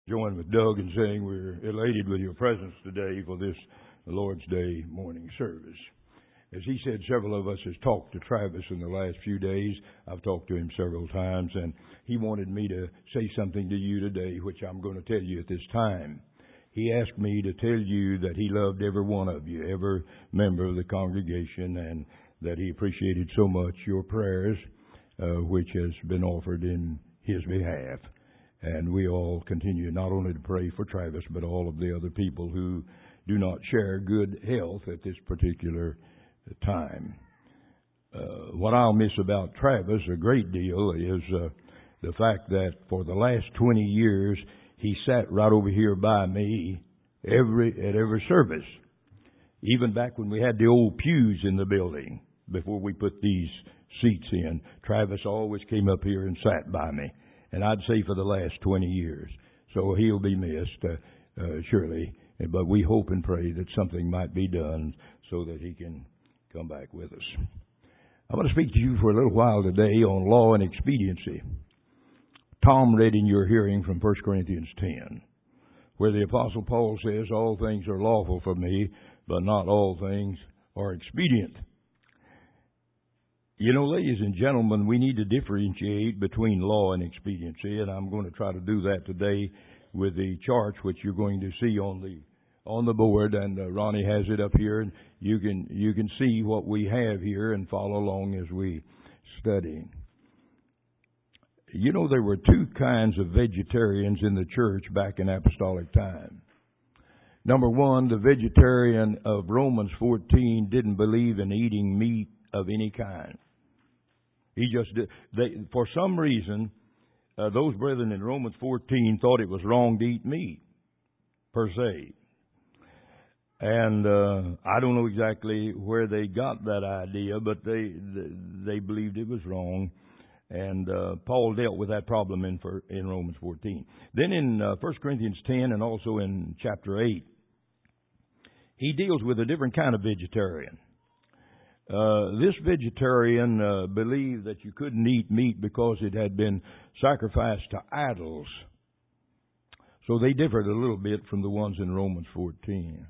join with Doug in saying we're elated with your presence today for this Lord's Day morning service. As he said, several of us has talked to Travis in the last few days. I've talked to him several times, and he wanted me to say something to you today, which I'm going to tell you at this time. He asked me to tell you that he loved every one of you, every member of the congregation, and that he appreciated so much your prayers, which has been offered in his behalf. And we all continue not only to pray for Travis, but all of the other people who do not share good health at this particular time. What I'll miss about Travis a great deal is the fact that for the last 20 years, he sat right over here by me at every service. Even back when we had the old pews in the building, before we put these seats in, Travis always came up here and sat by me. And I'd say for the last 20 years. So he'll be missed, surely. But we hope and pray that something might be done so that he can come back with us. I want to speak to you for a little while today on law and expediency. Tom read in your hearing from 1 Corinthians 10, where the Apostle Paul says, all things are lawful for me, but not all things are expedient. You know, ladies and gentlemen, we need to differentiate between law and expediency, and I'm going to try to do that today with the charts which you're going to see on the board, and Ronnie has it up here, and you can see what we have here and follow along as we study. You know, there were two kinds of vegetarians in the church back in apostolic time. Number one, the vegetarian of Romans 14 didn't believe in eating meat of any kind. He just did. For some reason, those brethren in Romans 14 thought it was wrong to eat meat, per se. And I don't know exactly where they got that idea, but they believed it was wrong. And Paul dealt with that problem in Romans 14. Then in 1 Corinthians 10 and also in chapter 8, he deals with a different kind of vegetarian. This vegetarian believed that you couldn't eat meat because it had been sacrificed to idols. So they differed a little bit from the ones in Romans 14.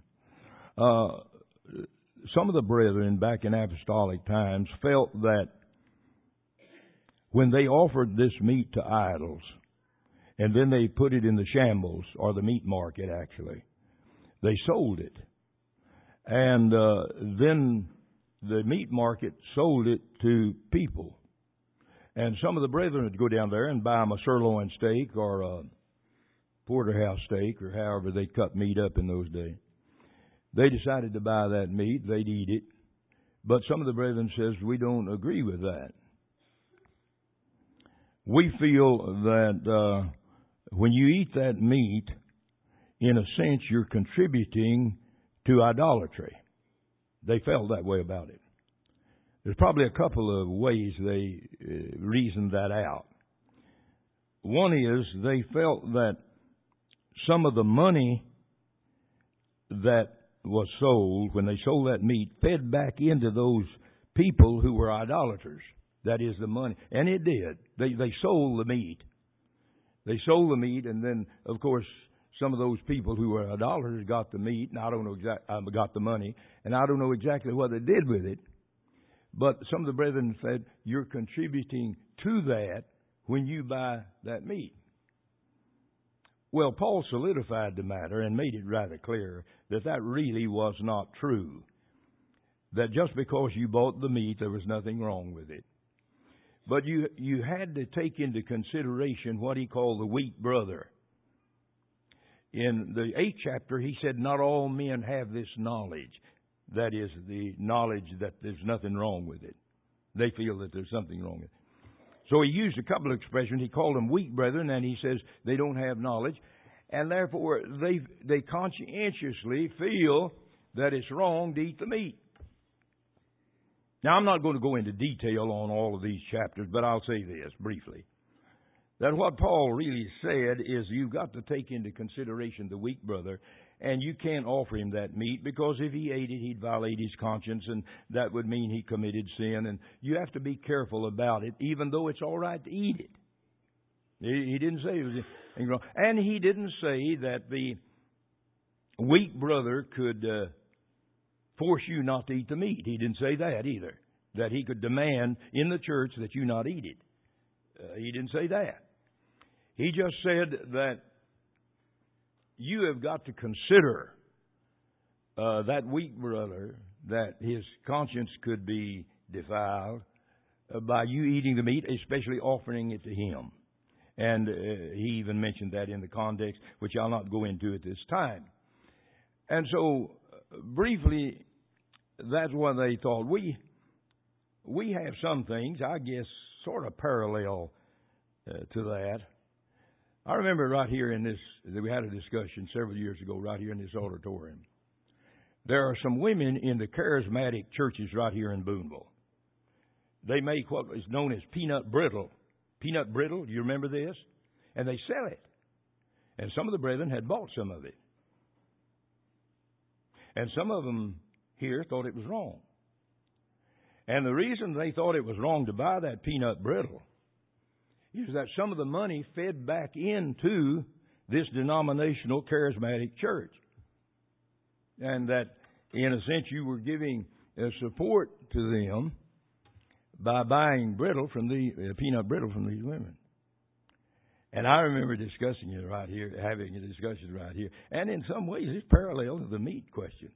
Some of the brethren back in apostolic times felt that when they offered this meat to idols, and then they put it in the shambles, or the meat market actually, they sold it. And then the meat market sold it to people. And some of the brethren would go down there and buy them a sirloin steak or a porterhouse steak or however they cut meat up in those days. They decided to buy that meat. They'd eat it. But some of the brethren says, we don't agree with that. We feel that when you eat that meat, in a sense, you're contributing to idolatry. They felt that way about it. There's probably a couple of ways they reasoned that out. One is they felt that some of the money that was sold, when they sold that meat, fed back into those people who were idolaters. That is the money. And it did. They sold the meat. They sold the meat, and then, of course, some of those people who were idolaters got the meat, and I don't know got the money, and I don't know exactly what they did with it. But some of the brethren said, you're contributing to that when you buy that meat. Well, Paul solidified the matter and made it rather clear that that really was not true. That just because you bought the meat, there was nothing wrong with it. But you had to take into consideration what he called the weak brother. In the 8th chapter, he said, not all men have this knowledge. That is, the knowledge that there's nothing wrong with it. They feel that there's something wrong with it. So he used a couple of expressions. He called them weak brethren, and he says they don't have knowledge. And therefore, they conscientiously feel that it's wrong to eat the meat. Now, I'm not going to go into detail on all of these chapters, but I'll say this briefly. That what Paul really said is you've got to take into consideration the weak brother, and you can't offer him that meat because if he ate it, he'd violate his conscience, and that would mean he committed sin. And you have to be careful about it, even though it's all right to eat it. He didn't say it was anything wrong. And he didn't say that the weak brother could force you not to eat the meat. He didn't say that either. That he could demand in the church that you not eat it. He didn't say that. He just said that you have got to consider that weak brother, that his conscience could be defiled by you eating the meat, especially offering it to him. And he even mentioned that in the context, which I'll not go into at this time. And so, briefly, that's what they thought. We have some things, I guess, sort of parallel to that. I remember right here in this, that we had a discussion several years ago right here in this auditorium. There are some women in the charismatic churches right here in Boonville. They make what is known as peanut brittle. Peanut brittle, do you remember this? And they sell it. And some of the brethren had bought some of it. And some of them here thought it was wrong. And the reason they thought it was wrong to buy that peanut brittle is that some of the money fed back into this denominational charismatic church. And that, in a sense, you were giving support to them by buying brittle from the peanut brittle from these women. And I remember discussing it right here, having a discussion right here. And in some ways, it's parallel to the meat question.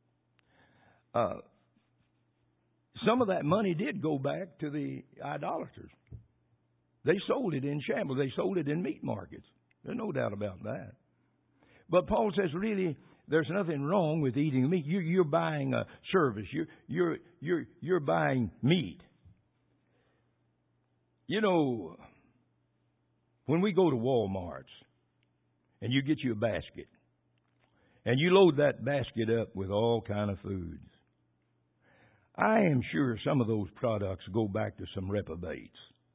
Some of that money did go back to the idolaters. They sold it in shambles. They sold it in meat markets. There's no doubt about that. But Paul says, really, there's nothing wrong with eating meat. You're buying a service. You're buying meat. You know, when we go to Walmart's and you get you a basket and you load that basket up with all kind of foods, I am sure some of those products go back to some reprobates.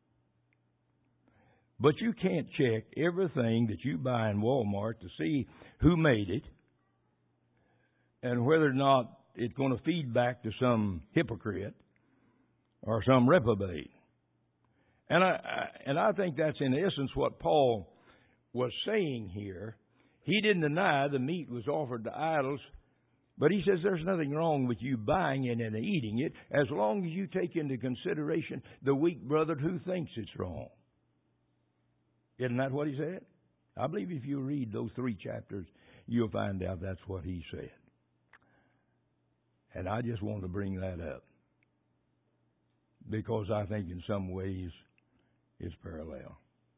But you can't check everything that you buy in Walmart to see who made it and whether or not it's going to feed back to some hypocrite or some reprobate. And I think that's in essence what Paul was saying here. He didn't deny the meat was offered to idols, but he says there's nothing wrong with you buying it and eating it as long as you take into consideration the weak brother who thinks it's wrong. Isn't that what he said? I believe if you read those 3 chapters, you'll find out that's what he said. And I just want to bring that up because I think in some ways it's parallel.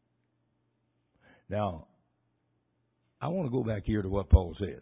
Now, I want to go back here to what Paul said.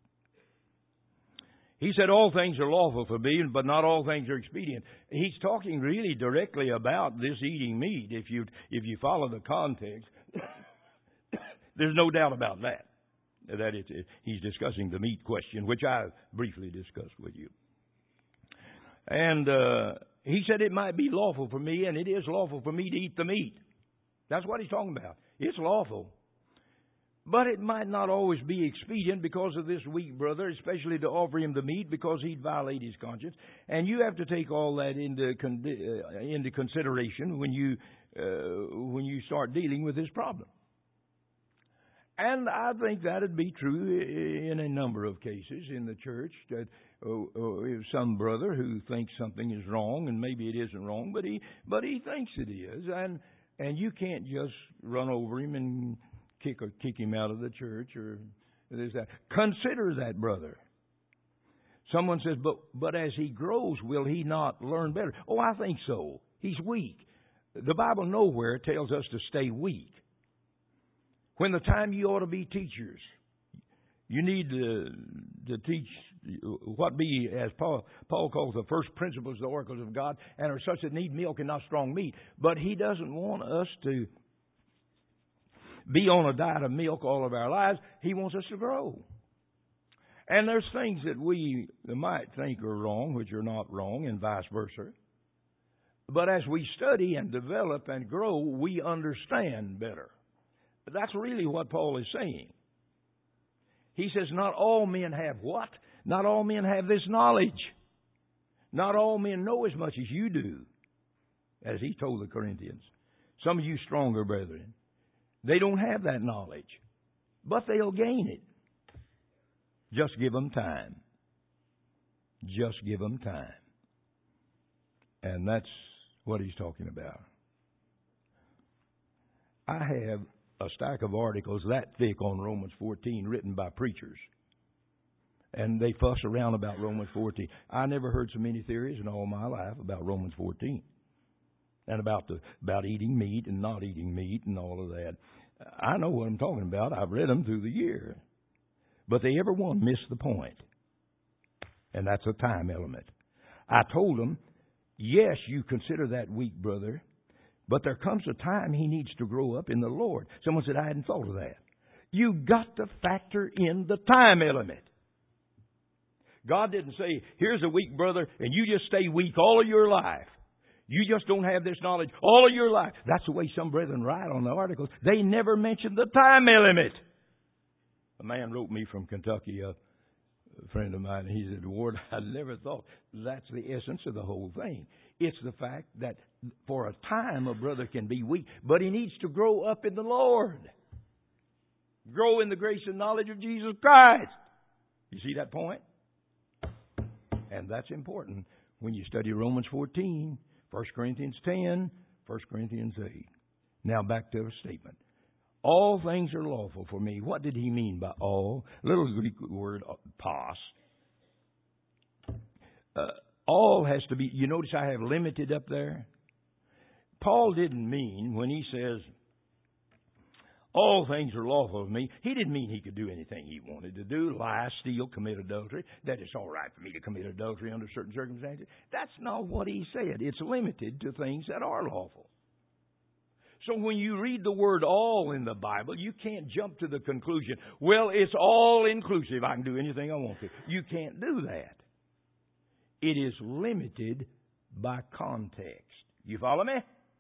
He said, all things are lawful for me, but not all things are expedient. He's talking really directly about this eating meat. If you follow the context, there's no doubt about that. He's discussing the meat question, which I briefly discussed with you. And he said it might be lawful for me, and it is lawful for me to eat the meat. That's what he's talking about. It's lawful. But it might not always be expedient because of this weak brother, especially to offer him the meat because he'd violate his conscience. And you have to take all that into consideration when you start dealing with this problem. And I think that would be true in a number of cases in the church. That some brother who thinks something is wrong, and maybe it isn't wrong, but he thinks it is, and you can't just run over him and kick him out of the church or this that. Consider that brother. Someone says, but as he grows, will he not learn better? Oh, I think so. He's weak. The Bible nowhere tells us to stay weak. When the time you ought to be teachers, you need to teach what be, as Paul calls the first principles, the oracles of God, and are such that need milk and not strong meat. But he doesn't want us to be on a diet of milk all of our lives. He wants us to grow. And there's things that we might think are wrong, which are not wrong, and vice versa. But as we study and develop and grow, we understand better. That's really what Paul is saying. He says, not all men have what? Not all men have this knowledge. Not all men know as much as you do, as he told the Corinthians. Some of you stronger brethren, They don't have that knowledge. But they'll gain it. Just give them time. Just give them time. And that's what he's talking about. I have a stack of articles that thick on Romans 14 written by preachers. And they fuss around about Romans 14. I never heard so many theories in all my life about Romans 14. And about eating meat and not eating meat and all of that. I know what I'm talking about. I've read them through the year. But they every one miss the point. And that's a time element. I told them, yes, you consider that weak, brother. But there comes a time he needs to grow up in the Lord. Someone said, I hadn't thought of that. You've got to factor in the time element. God didn't say, here's a weak brother, and you just stay weak all of your life. You just don't have this knowledge all of your life. That's the way some brethren write on the articles. They never mention the time element. A man wrote me from Kentucky, a friend of mine, and he said, Ward, I never thought. That's the essence of the whole thing. It's the fact that for a time a brother can be weak, but he needs to grow up in the Lord. Grow in the grace and knowledge of Jesus Christ. You see that point? And that's important when you study Romans 14, 1 Corinthians 10, 1 Corinthians 8. Now back to the statement. All things are lawful for me. What did he mean by all? Little Greek word, pas. All has to be, you notice I have limited up there? Paul didn't mean, when he says, all things are lawful for me, he didn't mean he could do anything he wanted to do, lie, steal, commit adultery, that it's all right for me to commit adultery under certain circumstances. That's not what he said. It's limited to things that are lawful. So when you read the word all in the Bible, you can't jump to the conclusion, well, it's all inclusive. I can do anything I want to. You can't do that. It is limited by context. You follow me?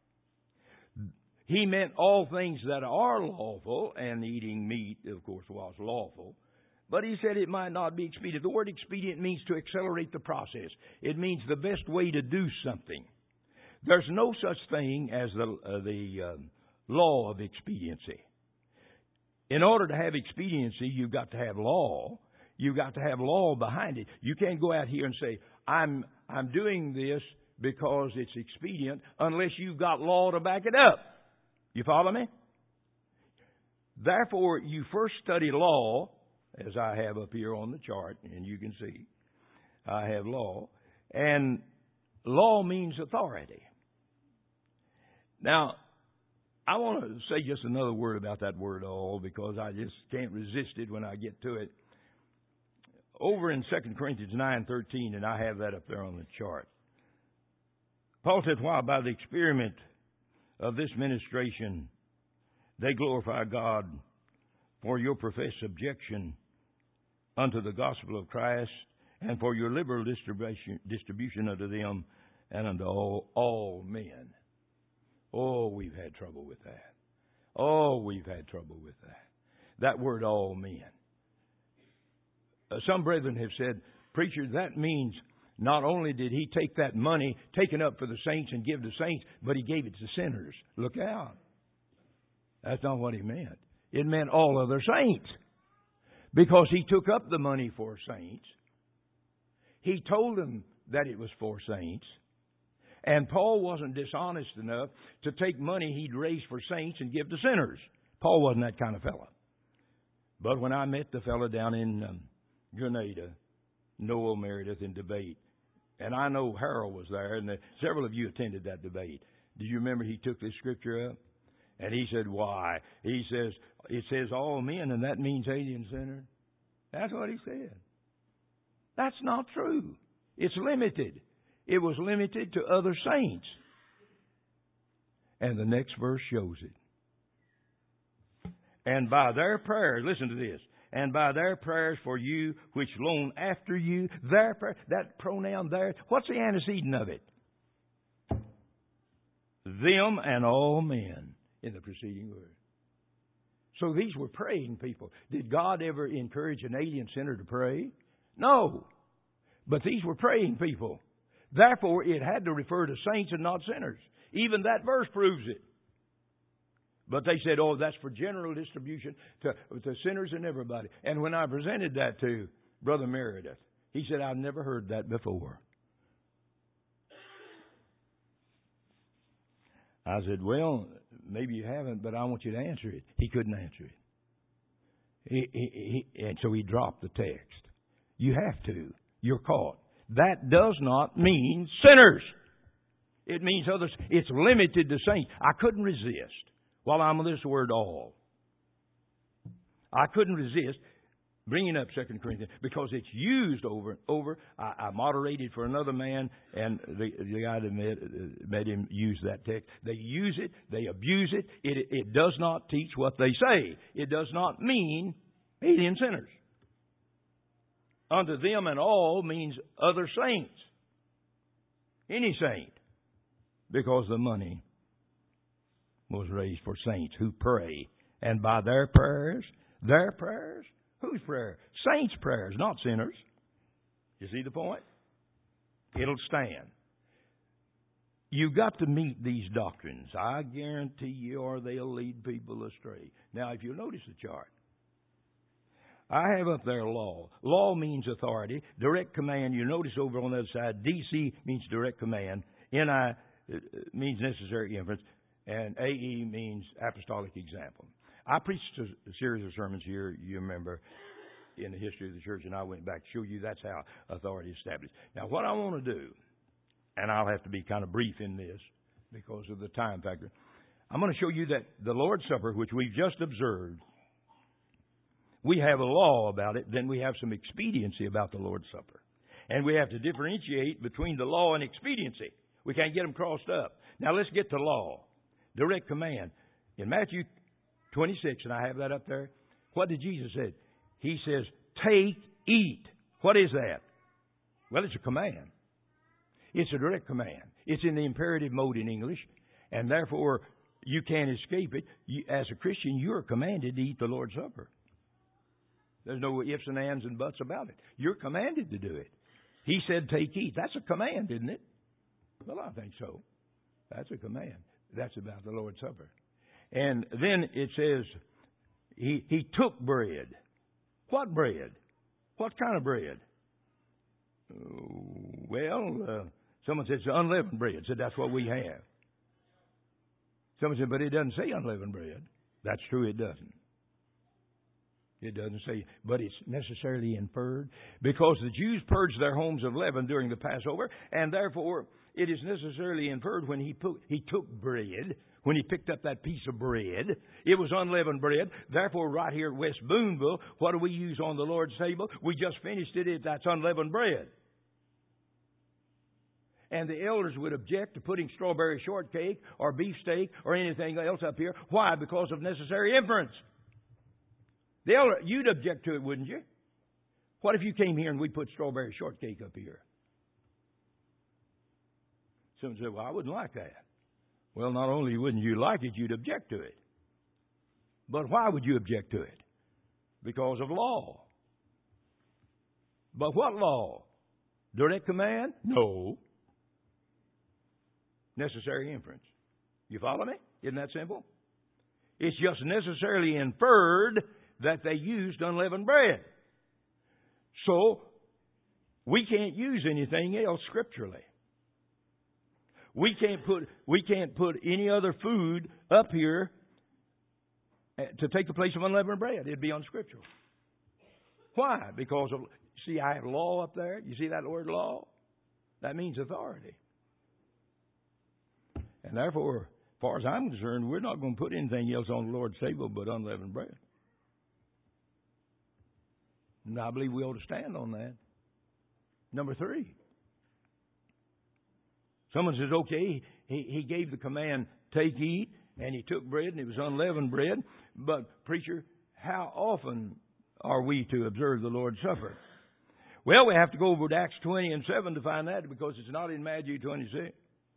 He meant all things that are lawful, and eating meat, of course, was lawful. But he said it might not be expedient. The word expedient means to accelerate the process. It means the best way to do something. There's no such thing as the law of expediency. In order to have expediency, you've got to have law. You've got to have law behind it. You can't go out here and say, I'm doing this because it's expedient, unless you've got law to back it up. You follow me? Therefore, you first study law, as I have up here on the chart, and you can see I have law. And law means authority. Now, I want to say just another word about that word all, because I just can't resist it when I get to it. Over in 2 Corinthians 9:13, and I have that up there on the chart. Paul said, while by the experiment of this ministration they glorify God for your professed subjection unto the gospel of Christ, and for your liberal distribution unto them and unto all men. Oh, we've had trouble with that. Oh, we've had trouble with that. That word, all men. Some brethren have said, preacher, that means not only did he take that money taken up for the saints and give to saints, but he gave it to sinners. Look out. That's not what he meant. It meant all other saints. Because he took up the money for saints. He told them that it was for saints. And Paul wasn't dishonest enough to take money he'd raised for saints and give to sinners. Paul wasn't that kind of fella. But when I met the fella down in Grenada, Noel Meredith, in debate, and I know Harold was there, and several of you attended that debate. Do you remember he took this scripture up? And he said, why? He says, it says all men, and that means alien sinners. That's what he said. That's not true. It's limited. It was limited to other saints. And the next verse shows it. And by their prayers, listen to this, and by their prayers for you, which loan after you, their prayer, that pronoun there, what's the antecedent of it? Them and all men in the preceding word. So these were praying people. Did God ever encourage an alien sinner to pray? No. But these were praying people. Therefore, it had to refer to saints and not sinners. Even that verse proves it. But they said, oh, that's for general distribution to sinners and everybody. And when I presented that to Brother Meredith, he said, I've never heard that before. I said, well, maybe you haven't, but I want you to answer it. He couldn't answer it. And so he dropped the text. You have to. You're caught. That does not mean sinners. It means others. It's limited to saints. I couldn't resist while I'm on this word all. I couldn't resist bringing up 2 Corinthians because it's used over and over. I moderated for another man, and the guy that made him use that text. They use it. They abuse it. It does not teach what they say. It does not mean alien sinners. Unto them and all means other saints. Any saint. Because the money was raised for saints who pray. And by their prayers, whose prayer? Saints' prayers, not sinners. You see the point? It'll stand. You've got to meet these doctrines. I guarantee you, or they'll lead people astray. Now, if you notice the chart, I have up there law. Law means authority. Direct command, you notice over on the other side, DC means direct command. NI means necessary inference. And AE means apostolic example. I preached a series of sermons here, you remember, in the history of the church, and I went back to show you that's how authority is established. Now, what I want to do, and I'll have to be kind of brief in this because of the time factor, I'm going to show you that the Lord's Supper, which we've just observed, we have a law about it, then we have some expediency about the Lord's Supper. And we have to differentiate between the law and expediency. We can't get them crossed up. Now let's get to law. Direct command. In Matthew 26, and I have that up there, what did Jesus say? He says, take, eat. What is that? Well, it's a command. It's a direct command. It's in the imperative mode in English, and therefore you can't escape it. As a Christian, you're commanded to eat the Lord's Supper. There's no ifs and ands and buts about it. You're commanded to do it. He said, take, eat. That's a command, isn't it? Well, I think so. That's a command. That's about the Lord's Supper. And then it says, he took bread. What bread? What kind of bread? Someone said it's unleavened bread. Said that's what we have. Someone said, but it doesn't say unleavened bread. That's true, it doesn't. It doesn't say, but it's necessarily inferred because the Jews purged their homes of leaven during the Passover, and therefore it is necessarily inferred when he took bread, when he picked up that piece of bread, it was unleavened bread. Therefore, right here at West Boonville, what do we use on the Lord's table? We just finished it. That's unleavened bread. And the elders would object to putting strawberry shortcake or beefsteak or anything else up here. Why? Because of necessary inference. You'd object to it, wouldn't you? What if you came here and we put strawberry shortcake up here? Someone said, well, I wouldn't like that. Well, not only wouldn't you like it, you'd object to it. But why would you object to it? Because of law. But what law? Direct command? No. Necessary inference. You follow me? Isn't that simple? It's just necessarily inferred that they used unleavened bread. So, we can't use anything else scripturally. We can't put any other food up here to take the place of unleavened bread. It'd be unscriptural. Why? Because of, see, I have law up there. You see that word law? That means authority. And therefore, as far as I'm concerned, we're not going to put anything else on the Lord's table but unleavened bread. And I believe we ought to stand on that. Number 3. Someone says, okay, he gave the command, take, eat, and he took bread, and it was unleavened bread. But, preacher, how often are we to observe the Lord's Supper? Well, we have to go over to Acts 20 and 7 to find that because it's not in Matthew 26.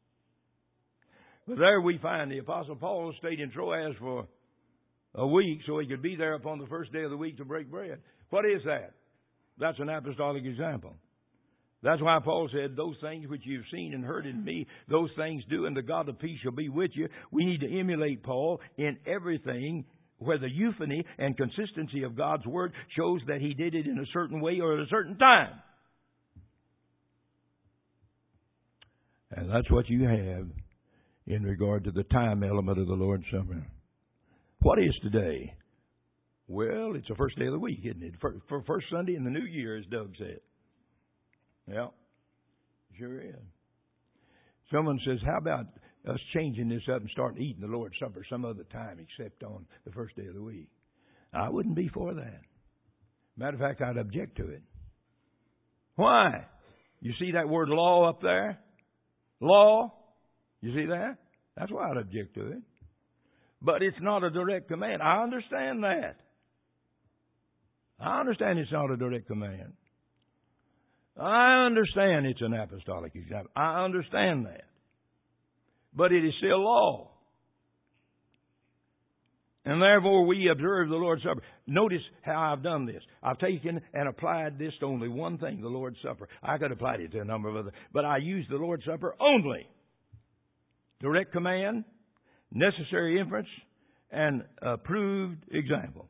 But there we find the Apostle Paul stayed in Troas for a week so he could be there upon the first day of the week to break bread. What is that? That's an apostolic example. That's why Paul said, those things which you've seen and heard in me, those things do, and the God of peace shall be with you. We need to emulate Paul in everything, where the euphony and consistency of God's Word shows that He did it in a certain way or at a certain time. And that's what you have in regard to the time element of the Lord's Supper. What is today? Well, it's the first day of the week, isn't it? For first Sunday in the new year, as Doug said. Yeah, sure is. Someone says, how about us changing this up and starting eating the Lord's Supper some other time except on the first day of the week? I wouldn't be for that. Matter of fact, I'd object to it. Why? You see that word law up there? Law? You see that? That's why I'd object to it. But it's not a direct command. I understand that. I understand it's not a direct command. I understand it's an apostolic example. I understand that. But it is still law. And therefore we observe the Lord's Supper. Notice how I've done this. I've taken and applied this to only one thing, the Lord's Supper. I could apply it to a number of other, but I use the Lord's Supper only. Direct command, necessary inference, and approved example.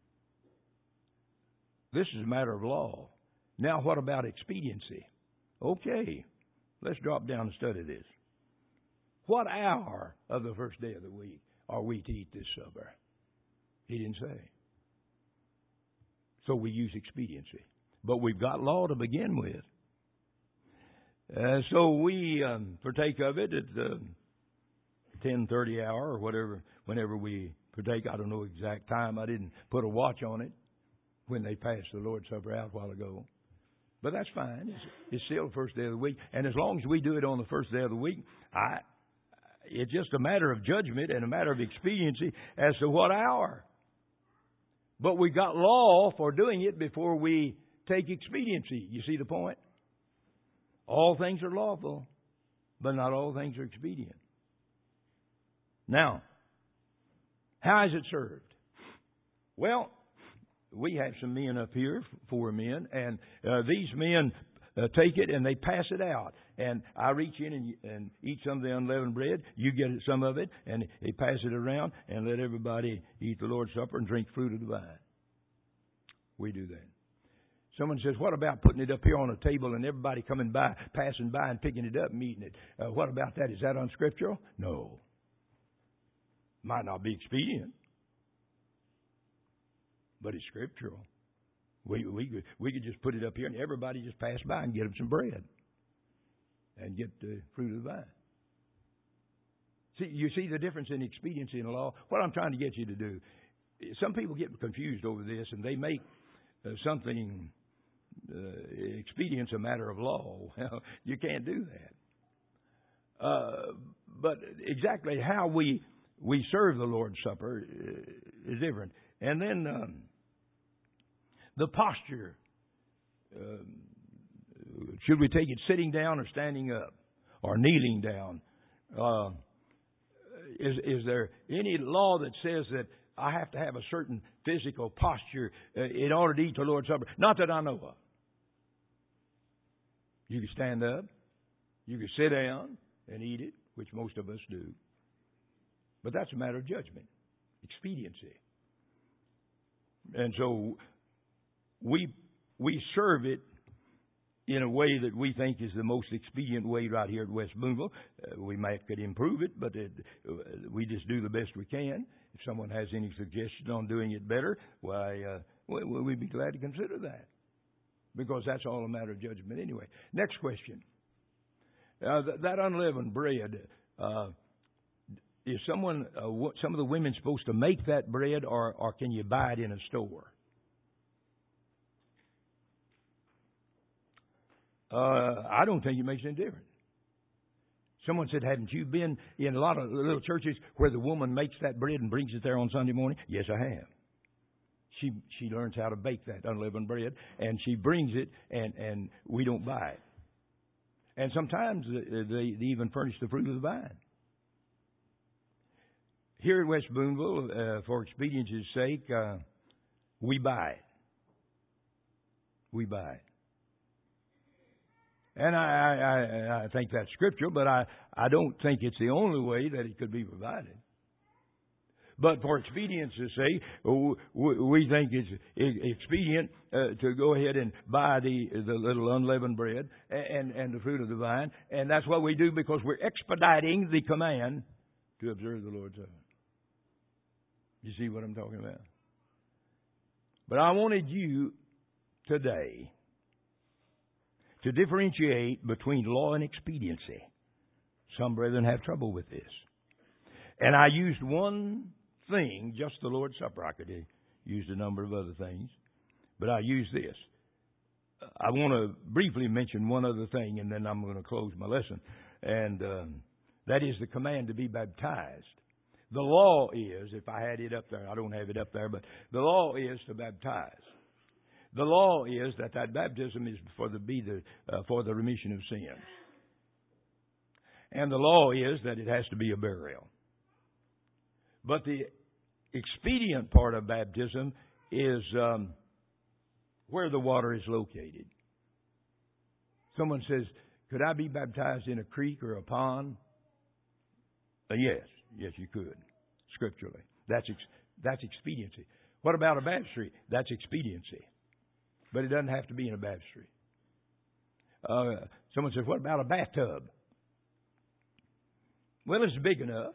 This is a matter of law. Now, what about expediency? Okay, let's drop down and study this. What hour of the first day of the week are we to eat this supper? He didn't say. So we use expediency. But we've got law to begin with. So we partake of it at the 10:30 hour or whatever, whenever we partake. I don't know exact time. I didn't put a watch on it when they passed the Lord's Supper out a while ago. But that's fine. It's still the first day of the week. And as long as we do it on the first day of the week, it's just a matter of judgment and a matter of expediency as to what hour. But we got law for doing it before we take expediency. You see the point? All things are lawful, but not all things are expedient. Now, how is it served? Well, we have some men up here, 4 men, and these men take it and they pass it out. And I reach in and eat some of the unleavened bread. You get some of it, and they pass it around and let everybody eat the Lord's Supper and drink fruit of the vine. We do that. Someone says, what about putting it up here on a table and everybody coming by, passing by and picking it up and eating it? What about that? Is that unscriptural? No. Might not be expedient, but it's scriptural. We could just put it up here and everybody just pass by and get them some bread and get the fruit of the vine. See, you see the difference in expediency and law? What I'm trying to get you to do, some people get confused over this and they make something expedience a matter of law. Well, you can't do that. But exactly how we serve the Lord's Supper is different. And then the posture. Should we take it sitting down or standing up or kneeling down? Is there any law that says that I have to have a certain physical posture in order to eat the Lord's Supper? Not that I know of. You can stand up. You can sit down and eat it, which most of us do. But that's a matter of judgment, expediency. And so we serve it in a way that we think is the most expedient way right here at West Boonville. We could improve it, but we just do the best we can. If someone has any suggestion on doing it better, why, we'd be glad to consider that. Because that's all a matter of judgment anyway. Next question. That unleavened bread, is some of the women supposed to make that bread, or can you buy it in a store? I don't think it makes any difference. Someone said, haven't you been in a lot of little churches where the woman makes that bread and brings it there on Sunday morning? Yes, I have. She learns how to bake that unleavened bread, and she brings it, and we don't buy it. And sometimes they even furnish the fruit of the vine. Here at West Boonville, for expediency's sake, we buy it. We buy it. And I think that's scriptural, but I don't think it's the only way that it could be provided. But for expedience's sake, we think it's expedient to go ahead and buy the little unleavened bread and the fruit of the vine. And that's what we do because we're expediting the command to observe the Lord's Supper. You see what I'm talking about? But I wanted you today to differentiate between law and expediency. Some brethren have trouble with this. And I used one thing, just the Lord's Supper. I could have used a number of other things, but I used this. I want to briefly mention one other thing, and then I'm going to close my lesson. And that is the command to be baptized. The law is, if I had it up there, I don't have it up there, but the law is to baptize. The law is that baptism is for the remission of sins. And the law is that it has to be a burial. But the expedient part of baptism is where the water is located. Someone says, could I be baptized in a creek or a pond? Yes, you could, scripturally. That's expediency. What about a baptistry? That's expediency. But it doesn't have to be in a baptistry. Someone says, what about a bathtub? Well, it's big enough.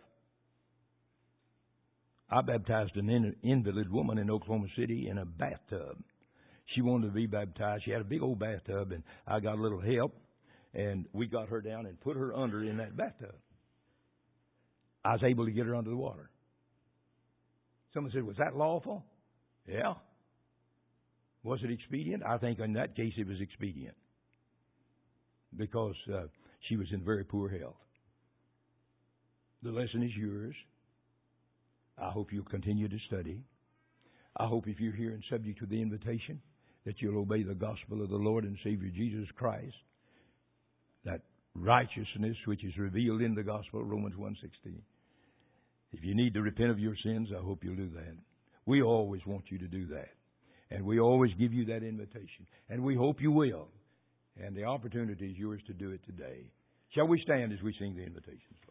I baptized an invalid woman in Oklahoma City in a bathtub. She wanted to be baptized. She had a big old bathtub, and I got a little help, and we got her down and put her under in that bathtub. I was able to get her under the water. Someone said, was that lawful? Yeah. Was it expedient? I think in that case it was expedient because she was in very poor health. The lesson is yours. I hope you'll continue to study. I hope if you're here and subject to the invitation that you'll obey the gospel of the Lord and Savior Jesus Christ, that righteousness which is revealed in the gospel, Romans 1:16. If you need to repent of your sins, I hope you'll do that. We always want you to do that. And we always give you that invitation. And we hope you will. And the opportunity is yours to do it today. Shall we stand as we sing the invitations?